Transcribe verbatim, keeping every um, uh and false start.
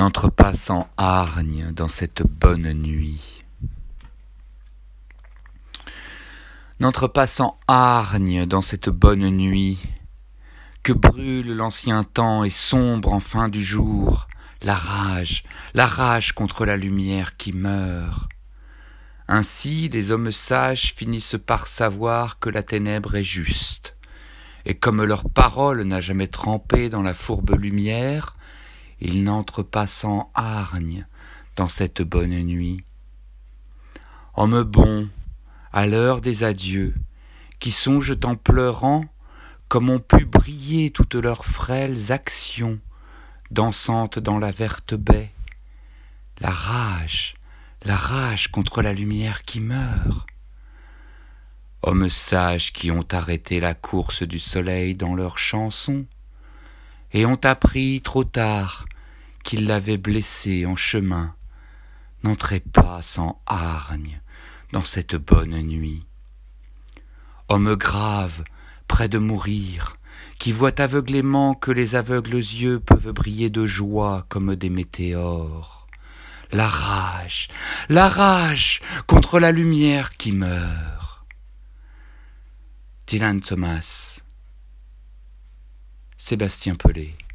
N'entre pas sans hargne dans cette bonne nuit. N'entre pas sans hargne dans cette bonne nuit, que brûle l'ancien temps et sombre en fin du jour, la rage, la rage contre la lumière qui meurt. Ainsi les hommes sages finissent par savoir que la ténèbre est juste, et comme leur parole n'a jamais trempé dans la fourbe lumière, ils n'entrent pas sans hargne dans cette bonne nuit. Hommes bons, à l'heure des adieux, qui songent en pleurant comme ont pu briller toutes leurs frêles actions, dansantes dans la verte baie, la rage, la rage contre la lumière qui meurt. Hommes sages qui ont arrêté la course du soleil dans leurs chansons, et ont appris trop tard qu'il l'avait blessé en chemin, n'entrez pas sans hargne dans cette bonne nuit. Hommes graves, près de mourir, qui voient aveuglément que les aveugles yeux peuvent briller de joie comme des météores. La rage, la rage contre la lumière qui meurt. Dylan Thomas, Sébastien Pelé.